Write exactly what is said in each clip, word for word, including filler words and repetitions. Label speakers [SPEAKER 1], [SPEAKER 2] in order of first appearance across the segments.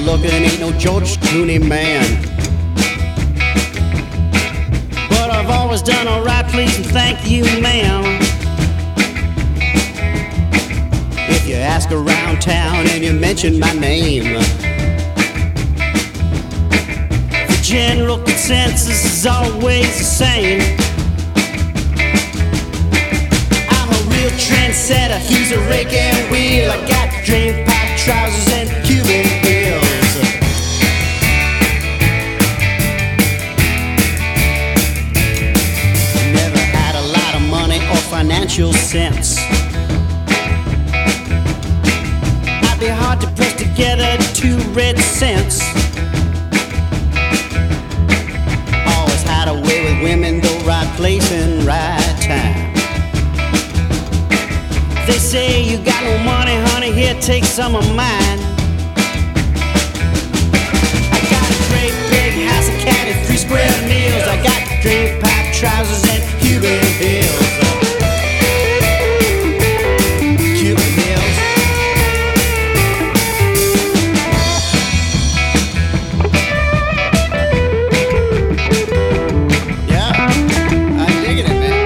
[SPEAKER 1] looking, ain't no George Clooney man. But I've always done alright, please and thank you, ma'am. If you ask around town and you mention my name, the general consensus is always the same. I'm a real trendsetter, he's a rake and wheel. I got drain pipe trousers and Cuban heels. Never had a lot of money or financial sense. I'd be hard to press together two red cents. Always had a way with women, the right place and right time. They say you got no money, honey, here, take some of mine. I got a great big house, a cat, and three square meals. I got drain pipe trousers and Cuban heels. Cuban heels. Yeah, I'm digging it, man.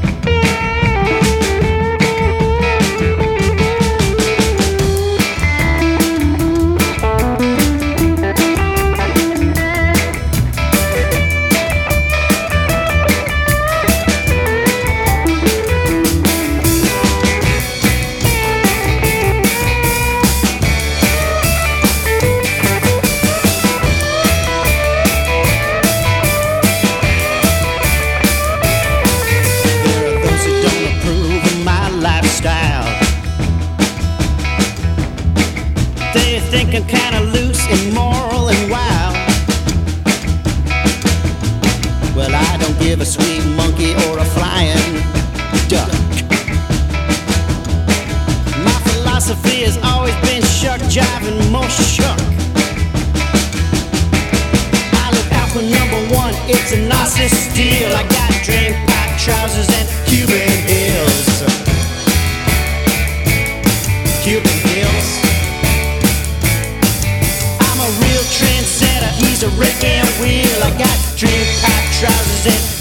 [SPEAKER 1] They think I'm kinda loose, immoral and wild. Well, I don't give a sweet monkey or a flying duck. My philosophy has always been shuck, jive, and more shuck. I look out for number one, it's a Nazi steal. I got drain pipe trousers and Cuban heels. Cuban heels. I'm a real trendsetter, he's a wreck and wheel. I got drain pipe trousers and